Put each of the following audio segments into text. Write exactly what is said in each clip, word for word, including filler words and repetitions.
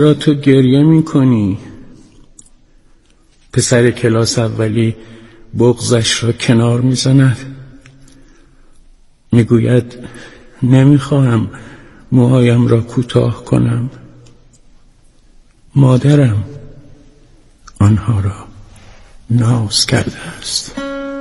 را تو گریه میکنی؟ پسر کلاس اولی بغضش را کنار میزند، میگوید نمیخواهم موهایم را کوتاه کنم. مادرم آنها را ناز کرده است.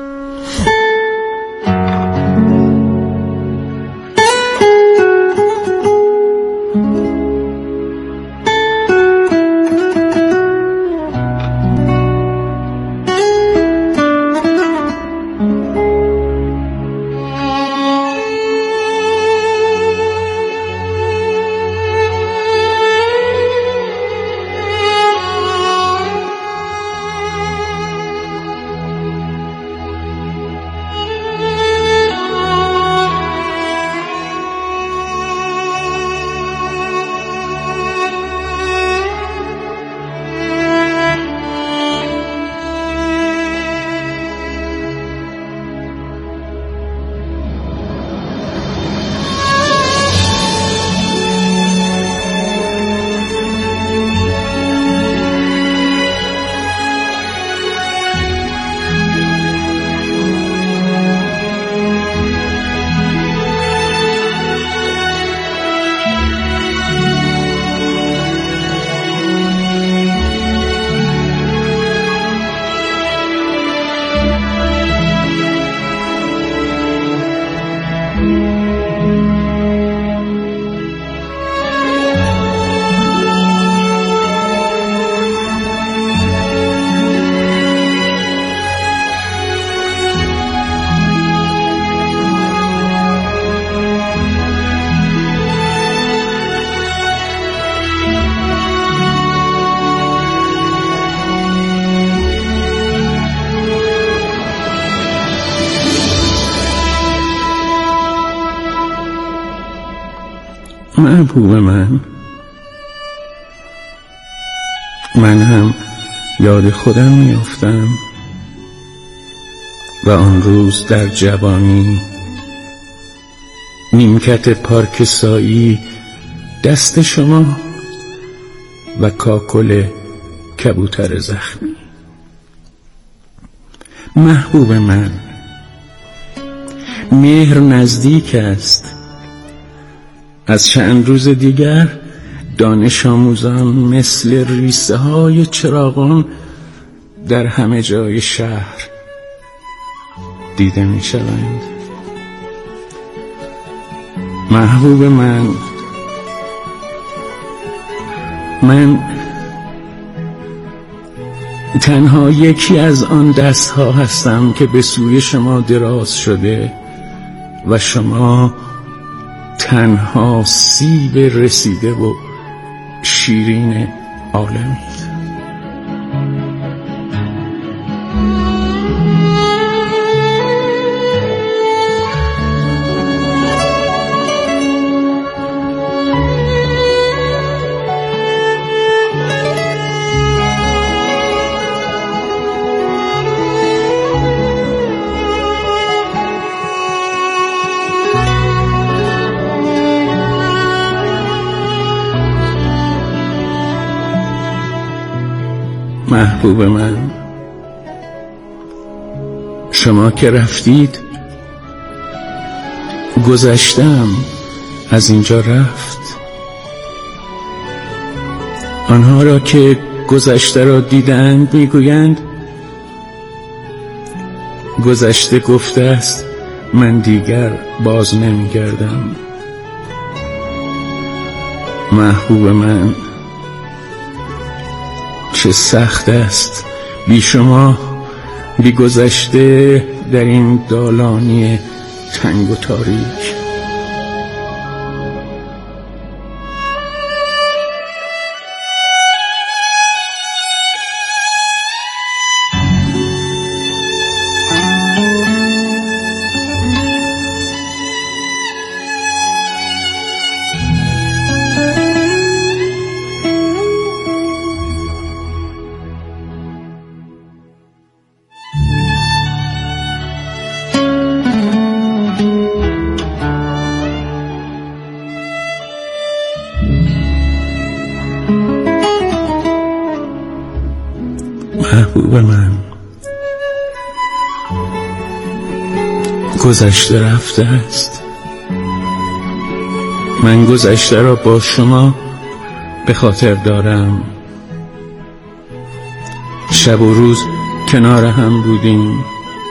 محبوب من، من هم یاد خودم میافتم و آن روز در جوانی نیمکت پارک سایی، دست شما و کاکل کبوتر زخمی. محبوب من، مهر نزدیک است. از چند روز دیگر دانش آموزان مثل ریسه های چراغان در همه جای شهر دیده می شوند. محبوب من، من تنها یکی از آن دست ها هستم که به سوی شما دراز شده و شما تنها سیب رسیده و شیرین عالمید. محبوب من، شما که رفتید گذشتم از اینجا رفت. آنها را که گذشته را دیدند میگویند گذشته گفته است من دیگر باز نمیگردم. محبوب من، چه سخت است بی شما، بی گذشته در این دالانی تنگ و تاریک. محبوب من، گذشته رفته است. من گذشته را با شما به خاطر دارم. شب و روز کنار هم بودیم.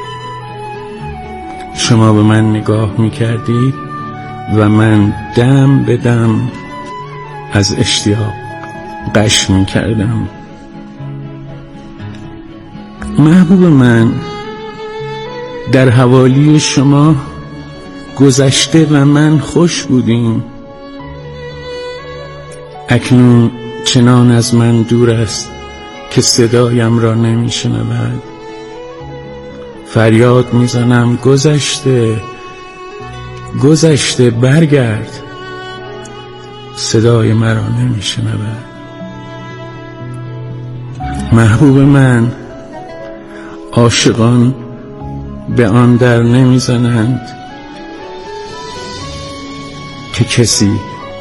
شما به من نگاه می‌کردید و من دم به دم از اشتیاق غش می‌کردم. محبوب من، در حوالی شما گذشته و من خوش بودیم. اکنون چنان از من دور است که صدایم را نمی شنود. فریاد می زنم گذشته گذشته برگرد، صدای مرا نمی شنود. محبوب من، عاشقان به آن در نمی زنند که کسی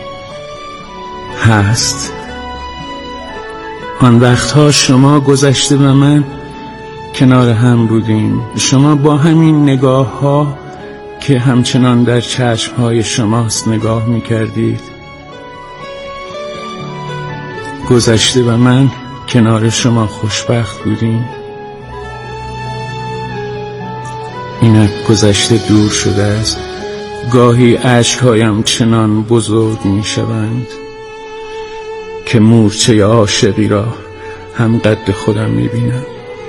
هست. آن وقتها شما گذشته و من کنار هم بودیم. شما با همین نگاه ها که همچنان در چشم های شماست نگاه می کردید. گذشته و من کنار شما خوشبخت بودیم. اینک گذشته دور شده است. گاهی اشکهایم چنان بزرگ می شوند که مورچه عاشقی را هم قد خودم می بینم.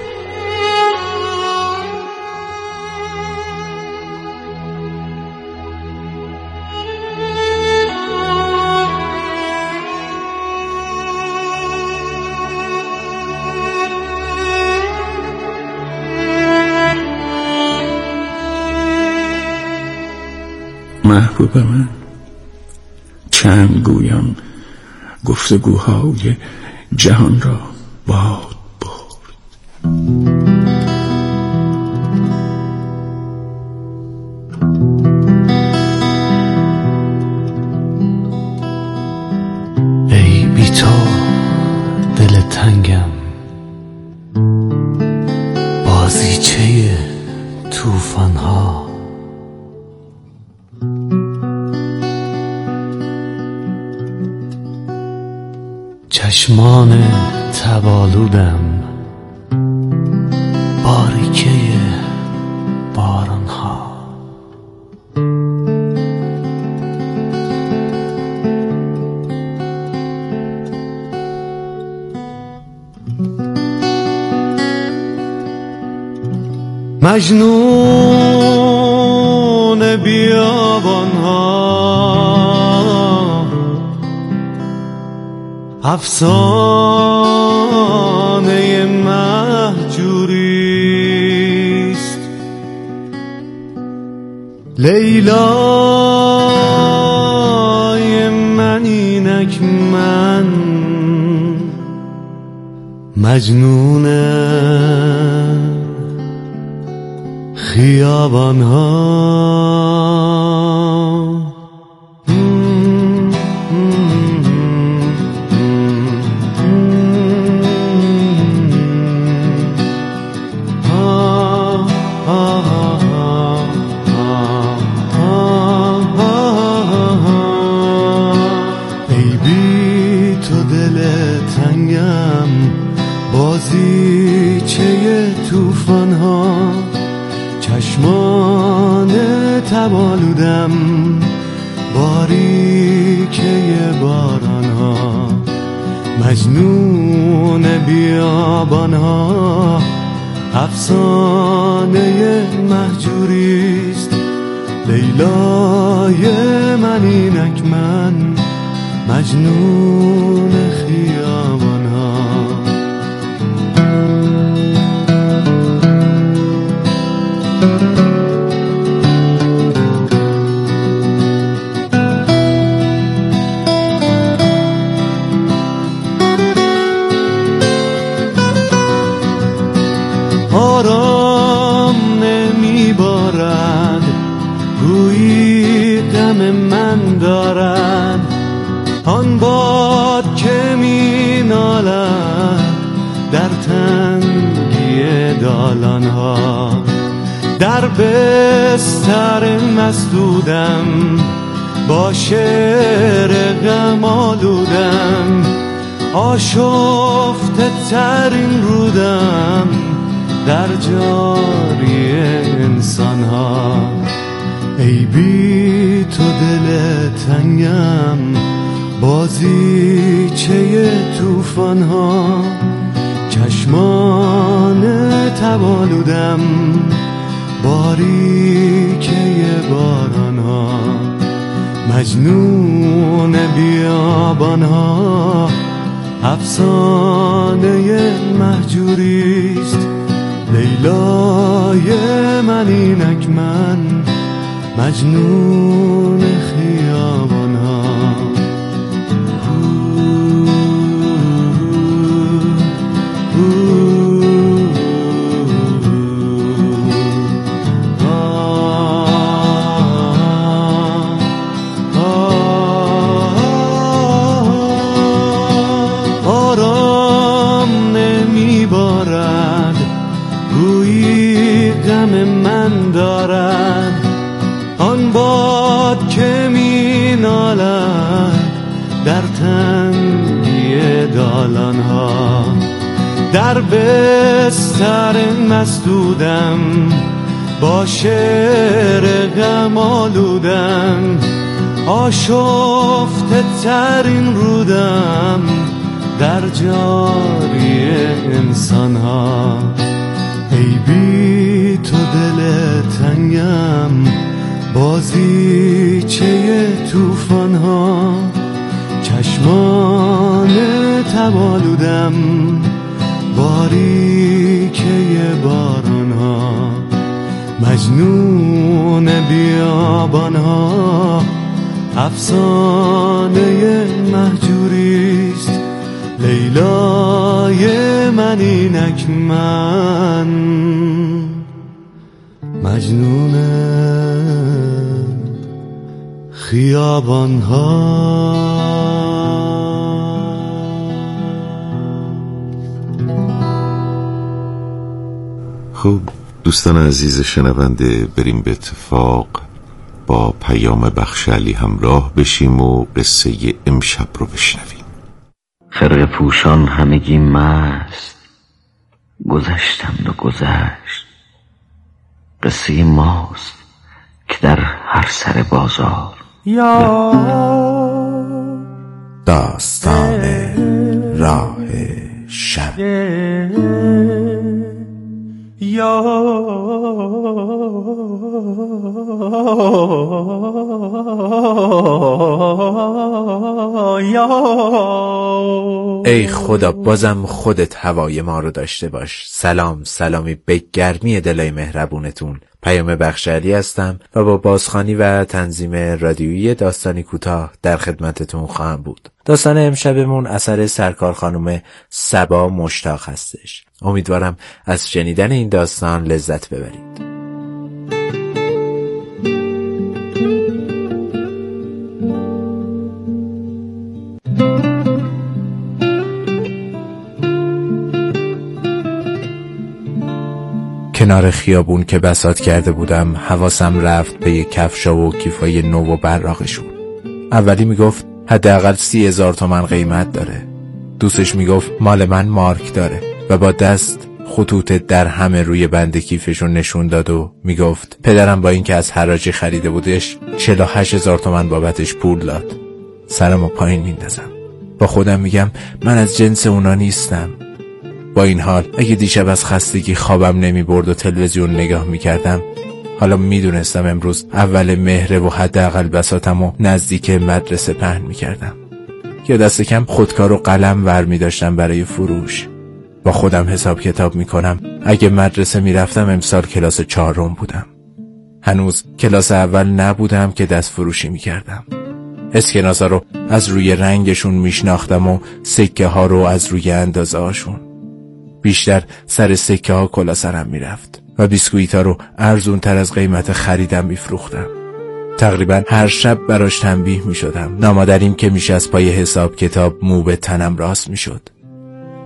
محبوب من، چند گویم گفتگوهای جهان را باد برد. ای بی تو دل تنگم، بازیچه طوفان ها. چشمان تبالودم، باریکه باران ها. مجنون بیابان ها، افسانه مهجوریست. لیلای من اینک من، مجنون خیابان ها. بازیچه طوفان ها، چشمان تبالودم، باریکه باران ها. مجنون بیابان ها، افسانه مهجوریست. لیلای من اینک من، مجنون خیابان ها. آرام نمی بارد، گویی غم من دارد. آن باد که می نالد در تن دالانها. در بستر مسدودم با شعر غم آلودم، آشفته ترین رودم در جاری انسانها. ای بی تو دل تنگم بازیچه توفانها، چشمان تبالودم باریکه بارانها. مجنون بیابانها افسانه مهجوریست، لیلای من اینک من مجنون خیابانها. آرام نمیبارد گویی غم من دارد، آن باد که می نالد در تنگی دالانها. در بستر مسدودم با شعر غم آلودم، آشفته ترین رودم در جاری انسانها. ای بی تو دل تنگم بازیچه توفانها، چشمان تبالودم باریکه بارانها. مجنون بیابانها افسانه مهجوریست، لیلای من اینک من مجنون خیابانها. خب دوستان عزیز شنونده، بریم به اتفاق با پیام بخش علی همراه بشیم و قصه امشب رو بشنویم. خرقه پوشان همگی مست، گذشتند و گذشت. قصه ماست که در هر سر بازار یا داستان راه شب. یا ای خدا بازم خودت هوای ما رو داشته باش. سلام سلامی به گرمی دلای مهربونتون. پیام بخش علی هستم و با بازخوانی و تنظیم رادیویی داستانی کوتاه در خدمتتون خواهم بود. داستان امشبمون اثر سرکار خانم صبا مشتاق هستش. امیدوارم از شنیدن این داستان لذت ببرید. کنار خیابون که بساط کرده بودم حواسم رفت به یک کفشا و کیفای نو و براقشون. اولی میگفت حداقل سی هزار تومن قیمت داره. دوستش میگفت مال من مارک داره و با دست خطوط در همه روی بند کیفشون نشون داد و میگفت پدرم با اینکه از حراجی خریده بودش چهل و هشت هزار تومن بابتش پول داد. سرمو پایین میندازم. با خودم میگم من از جنس اونا نیستم. با این حال اگه دیشب از خستگی خوابم نمی برد و تلویزیون نگاه می کردم، حالا می دونستم امروز اول مهره و حداقل بساطم و نزدیک مدرسه پهن می کردم. یا دست کم خودکار و قلم ور می داشتم برای فروش. با خودم حساب کتاب می کنم اگه مدرسه می رفتم امسال کلاس چهارم بودم. هنوز کلاس اول نبودم که دست فروشی می کردم. اسکناسا رو از روی رنگشون می شناختم و سکه ها رو از روی اندازه هاشون. بیشتر سر سکه ها کلا سرم می رفت و بیسکویت ها رو ارزون تر از قیمت خریدم می فروختم. تقریبا هر شب براش تنبیه می شدم. نامادریم که میشه از پای حساب کتاب مو به تنم راست می شد.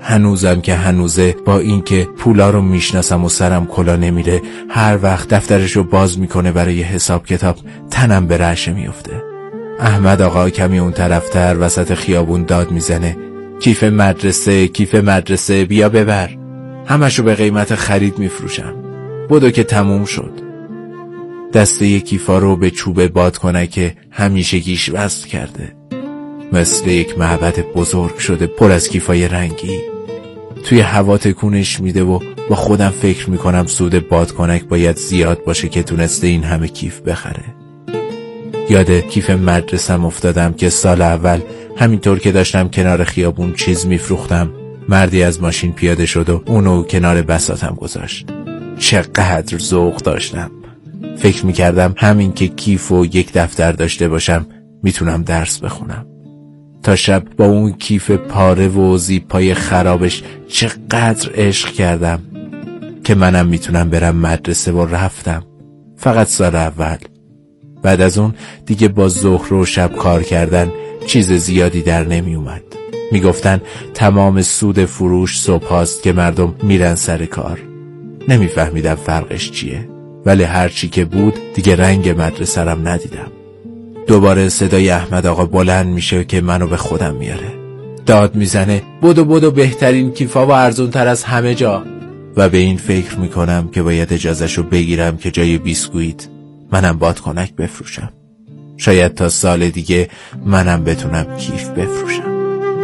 هنوزم که هنوزه، با اینکه پولا رو میشناسم و سرم کلا نمیره، هر وقت دفترشو باز میکنه برای حساب کتاب تنم به رعشه میفته. احمد آقا کمی اون طرفتر وسط خیابون داد میزنه: کیف مدرسه، کیف مدرسه، بیا ببر. همشو به قیمت خرید میفروشم. بدو که تموم شد. دسته کیفا رو به چوب بادکنک همیشگیش وصل کرده. مثل یک معبد بزرگ شده پر از کیفای رنگی. توی هوا تکونش میده و با خودم فکر میکنم سود بادکنک باید زیاد باشه که تونسته این همه کیف بخره. یاد کیف مدرسم افتادم که سال اول همینطور که داشتم کنار خیابون چیز میفروختم، مردی از ماشین پیاده شد و اونو کنار بساطم گذاشت. چقدر ذوق داشتم. فکر میکردم همین که کیف و یک دفتر داشته باشم میتونم درس بخونم. تا شب با اون کیف پاره و زیپای خرابش چقدر عشق کردم که منم میتونم برم مدرسه و رفتم. فقط سال اول. بعد از اون دیگه با ظهر و شب کار کردن چیز زیادی در نمی اومد. میگفتن تمام سود فروش صبح هاست که مردم میرن سر کار. نمیفهمیدم فرقش چیه، ولی هرچی که بود دیگه رنگ مدرسه رم ندیدم. دوباره صدای احمد آقا بلند میشه که منو به خودم میاره. داد میزنه: بدو بدو، بهترین کیفا و ارزون تر از همه جا. و به این فکر میکنم که باید اجازهشو بگیرم که جای بیسکویت منم بادکنک بفروشم. شاید تا سال دیگه منم بتونم کیف بفروشم.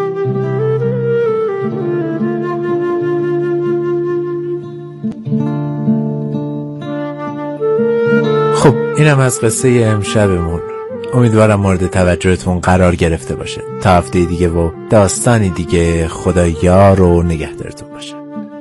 خب اینم از قصه امشبمون. امیدوارم مورد توجهتون قرار گرفته باشه. تا هفته دیگه و داستانی دیگه. خدا یار و نگهدارتون باشه.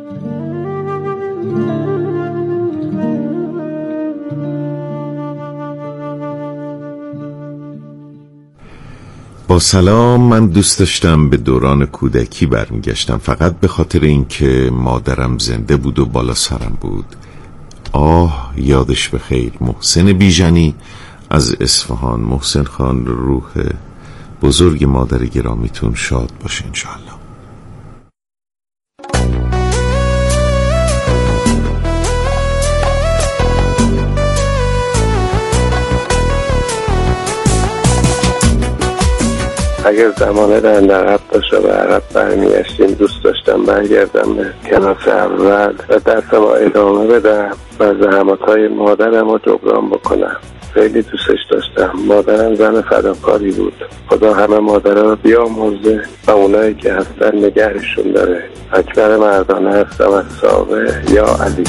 با سلام. من دوست داشتم به دوران کودکی برمیگشتم، فقط به خاطر اینکه مادرم زنده بود و بالا سرم بود. آه یادش بخیر. محسن بیژنی از اصفهان. محسن خان، روح بزرگ مادر گرامیتون شاد باشه انشاءالله. اگر زمانه در عقب داشت و به عقب برمیگشتیم، دوست داشتم برگردم به کلاس اول و درسم رو ادامه بدم و زحماتهای مادرم رو جبران بکنم. خیلی دوستش داشتم. مادرم زن فداکاری بود. خدا همه مادرها رو بیامرزه و اونایی که هستن نگهشون داره. اکبر مردانه هستم از ساوه. یا علی.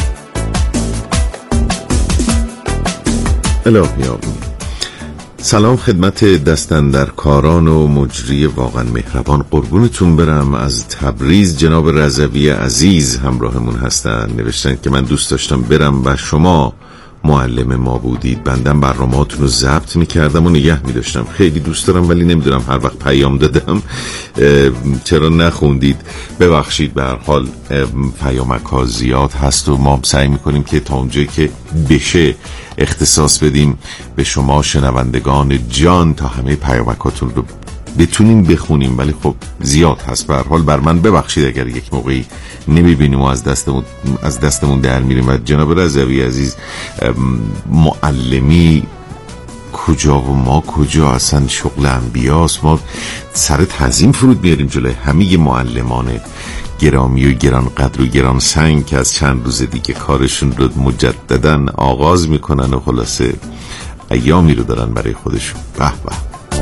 الهی آمین. سلام خدمت دستاندرکاران و مجری واقعا مهربان. قربونتون برم. از تبریز جناب رضوی عزیز همراهمون هستن. نوشتن که من دوست داشتم برم و شما معلم ما بودید. بندم برنامه‌هاتون رو ضبط می‌کردم و نگه می‌داشتم. خیلی دوست دارم ولی نمیدونم هر وقت پیام دادم چرا نخوندید. ببخشید. به هر حال پیامک‌ها زیاد هست و ما سعی می‌کنیم که تا اونجایی که بشه اختصاص بدیم به شما شنوندگان جان تا همه پیامکاتون رو بتونیم بخونیم، ولی خب زیاد هست. به هر حال بر من ببخشید اگر یک موقعی نمیبینیم و از دستمون از دستمون در میریم. و جناب رضوی عزیز، معلمی کجا و ما کجا؟ اصلا شغل انبیاست. ما سر تعظیم فرود میاریم جلوی همه معلمان گرامی و گران قدر و گران سنگ که از چند روز دیگه کارشون رو مجدداً آغاز میکنن و خلاصه ایامی رو دارن برای خودشون. به به.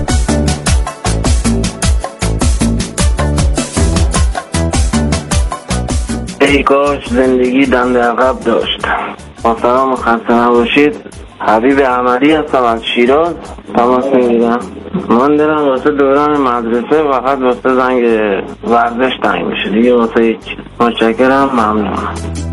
ای کاش زندگی دنده عقب داشت. با سلام و خسته نباشید. حبیب عملی هستم از شیراز تماس میگیرم. من دارم واسه دوران مدرسه فقط واسه زنگ ورزش تنگ میشه دیگه، واسه هیچ. متشکرم، ممنونم.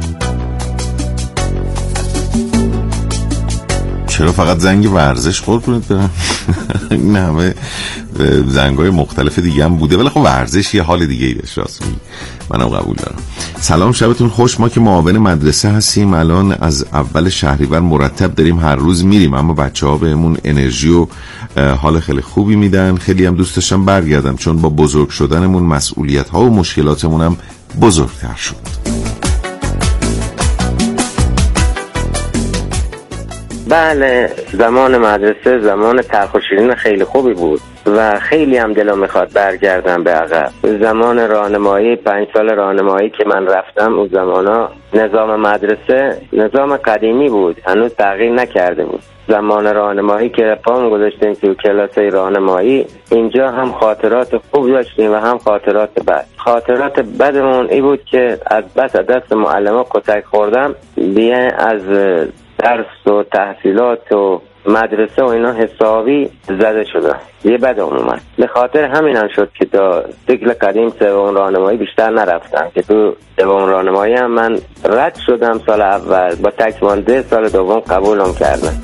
چرا فقط زنگ ورزش قربونت برم؟ این همه زنگای مختلف دیگه هم بوده، ولی خب ورزش یه حال دیگه ای داشت. راست میگی، منم قبول دارم. سلام، شبتون خوش. ما که معاون مدرسه هستیم الان از اول شهریور مرتب داریم هر روز میریم، اما بچه‌ها بهمون انرژی و حال خیلی خوبی میدن. خیلی هم دوست داشتم برگردم چون با بزرگ شدنمون مسئولیت‌ها و مشکلاتمون هم بزرگتر شد. بله، زمان مدرسه زمان تلخ و شیرین خیلی خوبی بود و خیلی هم دلم میخواد برگردم به عقب. زمان راهنمایی، پنج سال راهنمایی که من رفتم، اون زمانا نظام مدرسه نظام قدیمی بود، هنوز تغییر نکرده بود. زمان راهنمایی که پام گذاشتیم تو کلاسای راهنمایی، اینجا هم خاطرات خوب داشتیم و هم خاطرات بد. خاطرات بدمون این بود که از بس از دست معلم‌ها کتک خوردم، بیان از درس و تحصیلات و مدرسه و اینا حسابی زده شده. یه بد اومد. به خاطر همین هم شد که تا سیکل قدیم سوم راهنمایی بیشتر نرفتم، که تو سوم راهنمایی هم من رد شدم سال اول، با تکمانده سال دوم قبولم کردن.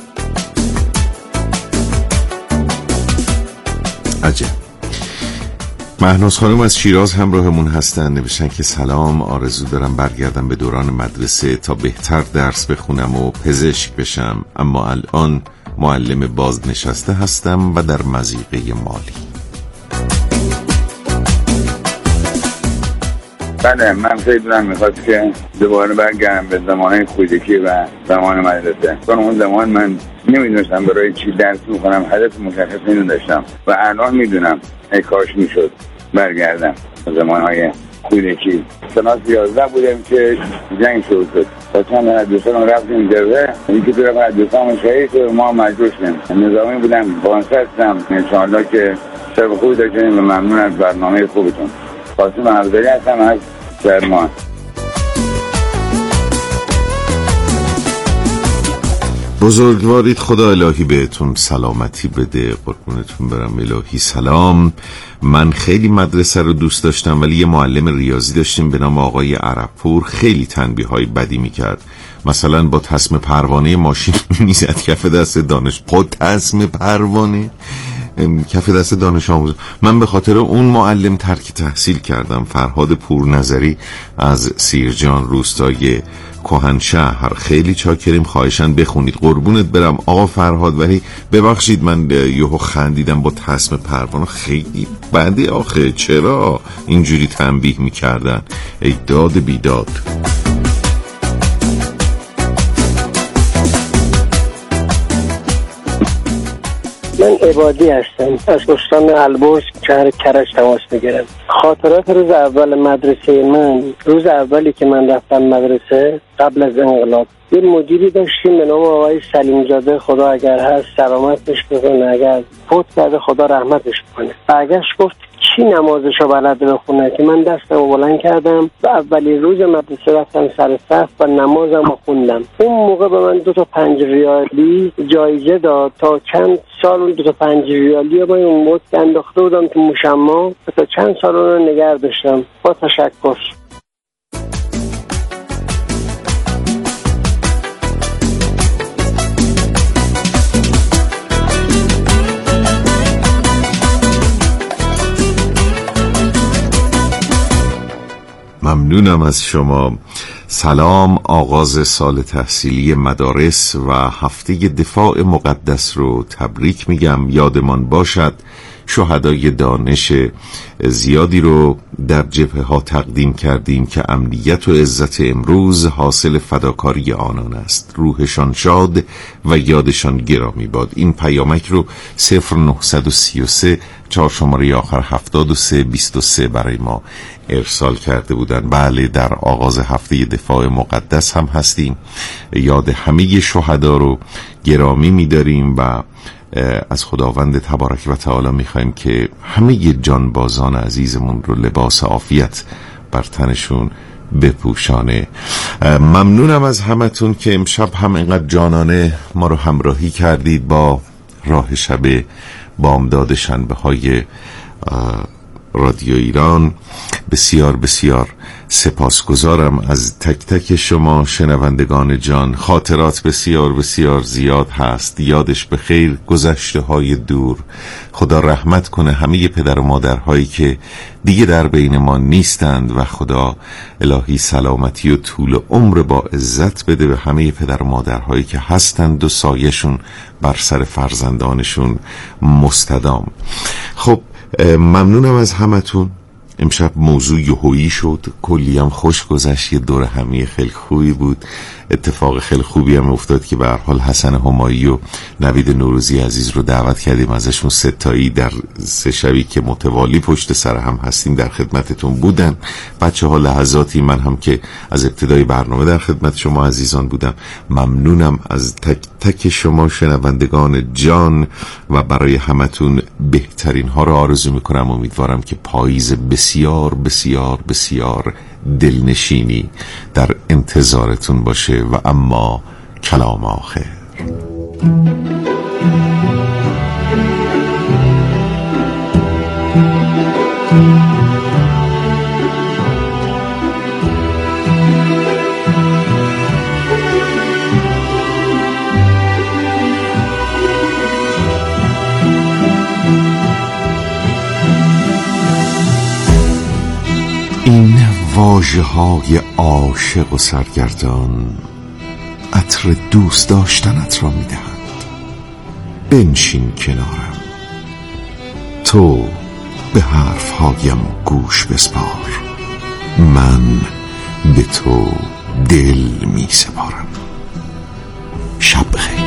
عجب. مهناز خانم از شیراز همراهمون هستن، نوشتن که سلام، آرزو دارم برگردم به دوران مدرسه تا بهتر درس بخونم و پزشک بشم، اما الان معلم بازنشسته هستم و در مضیقه مالی. بله، من خیلی دلم میخواد که دوباره برگردم به زمانه کودکی و زمان مدرسه، چون اون زمان من نمیدونستم برای چی درس میخونم، هدف مشخص نمیدونستم و الان میدونم ای کاش میشد برگردم به زمانهای کودکی. کلاس یازده بودم که جنگ شروع شد و چند از دوستان رفتیم جبهه، یکی تو رفت دوستان شهید و ما مجبور شدیم. نظامی بودم، بانسستم، انشاءالله که شب خوبی داشتیم و ممنون از برنامه خوبتون. قاسم عبدالعلی هستم از کرمان. بزرگوارید، خدا الهی بهتون سلامتی بده، قربونتون برم. الهی سلام. من خیلی مدرسه رو دوست داشتم، ولی یه معلم ریاضی داشتیم به نام آقای عربپور، خیلی تنبیه های بدی میکرد. مثلا با تسمه پروانه ماشین میزد کف دست دانش خود تسمه پروانه کف دست دانش آموز. من به خاطر اون معلم ترک تحصیل کردم. فرهاد پورنظری از سیرجان روستای کهنشهر، خیلی چاکریم، خواهشاً بخونید. قربونت برم آقا فرهاد، ولی ببخشید من یهو خندیدم با تسمه پروانه، خیلی بنده آخه، چرا اینجوری تنبیه میکردن؟ ای داد بیداد. من عبادی هستم، از استان البرز شهر کرج تماس میگیرم. خاطرات روز اول مدرسه من، روز اولی که من رفتم مدرسه قبل از انقلاب، یه مدیری داشتیم به نام آقای سلیم زاده، خدا اگر هست سلامتش بکنه، اگر فوت کرده خدا رحمتش کنه. برگشت گفت کی نمازشو بلده بخونه، که من دستمو بلند کردم و اولی روز مدرسه رفتم سر صف و نمازمو خوندم. اون موقع به من دو تا پنج ریالی جایزه داد. تا چند سال اون دو تا پنج ریالی رو من اون موقع انداخته بودم تو مشما و تا چند سال اون رو نگه داشتم. با تشکر. ممنونم از شما. سلام، آغاز سال تحصیلی مدارس و هفته دفاع مقدس رو تبریک میگم. یادمان باشد شهدای دانش زیادی رو در جبهه ها تقدیم کردیم که امنیت و عزت امروز حاصل فداکاری آنان است. روحشان شاد و یادشان گرامی باد. این پیامک رو صفر نهصد و سی و سه چهار شماره آخر هفتاد و سه بیست و سه برای ما ارسال کرده بودن. بله، در آغاز هفته دفاع مقدس هم هستیم. یاد همه شهدا رو گرامی می‌داریم و از خداوند تبارک و تعالی می‌خوایم که همه جانبازان عزیزمون رو لباس عافیت بر تنشون بپوشانه. ممنونم از همتون که امشب هم اینقدر جانانه ما رو همراهی کردید با راه شب بامداد شنبه های رادیو ایران. بسیار بسیار سپاسگزارم از تک تک شما شنوندگان جان. خاطرات بسیار بسیار زیاد هست. یادش به خیر گذشته های دور. خدا رحمت کنه همه پدر و مادرهایی که دیگه در بین ما نیستند و خدا الهی سلامتی و طول عمر با عزت بده به همه پدر و مادرهایی که هستند و سایشون بر سر فرزندانشون مستدام. خب ممنونم از همتون. امشب موضوع یهویی شد، کلی هم خوش گذشت، یه دور همی خیلی خوبی بود. اتفاق خیلی خوبی هم افتاد که به هر حال حسن همایی و نوید نوروزی عزیز رو دعوت کردیم، ازشون ستایی در سه شبی که متوالی پشت سر هم هستیم در خدمتتون بودن. بچه ها لحظاتی، من هم که از ابتدای برنامه در خدمت شما عزیزان بودم. ممنونم از تک تک شما شنوندگان جان و برای همتون بهترین ها رو آرزو میکنم. امیدوارم که پاییز بسیار بسیار بسیار دلنشینی در انتظارتون باشه و اما کلام آخر. این واژه های عاشق و سرگردان عطر دوست داشتنت را می دهند. بنشین کنارم، تو به حرف هایم گوش بسپار، من به تو دل می سپارم. شب بخیر.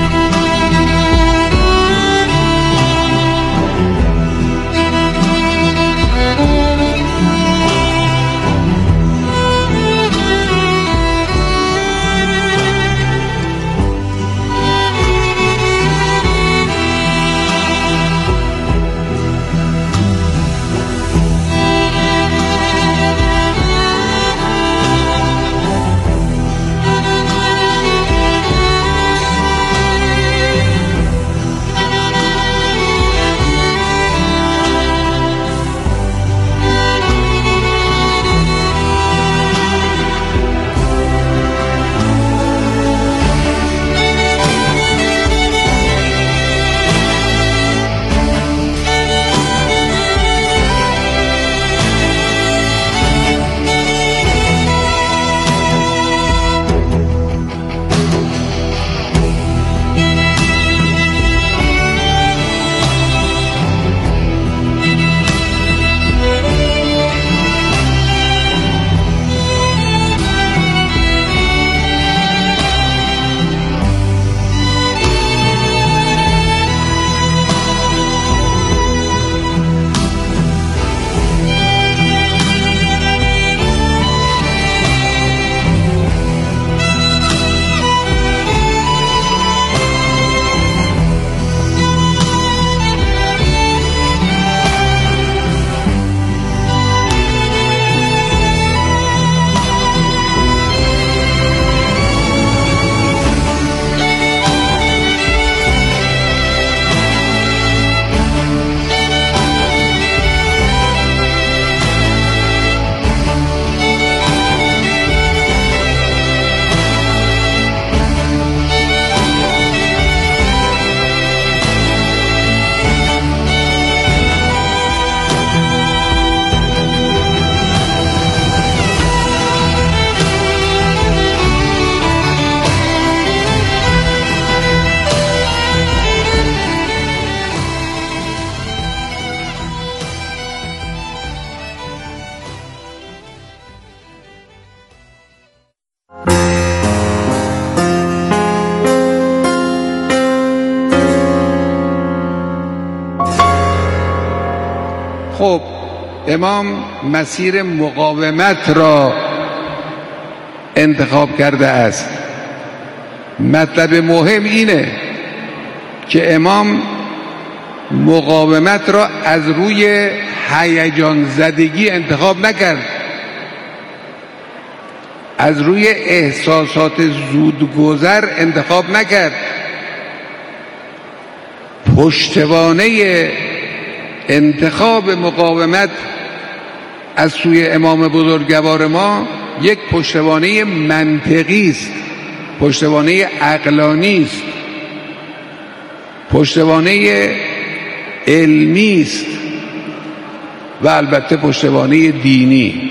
خب امام مسیر مقاومت را انتخاب کرده است. مطلب مهم اینه که امام مقاومت را از روی هیجان زدگی انتخاب نکرد، از روی احساسات زودگذر انتخاب نکرد. پشتوانه انتخاب مقاومت از سوی امام بزرگوار ما یک پشتوانه منطقی است، پشتوانه عقلانی است، پشتوانه علمی است و البته پشتوانه دینی.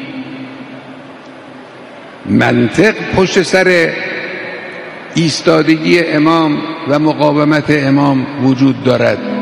منطق پشت سر ایستادگی امام و مقاومت امام وجود دارد.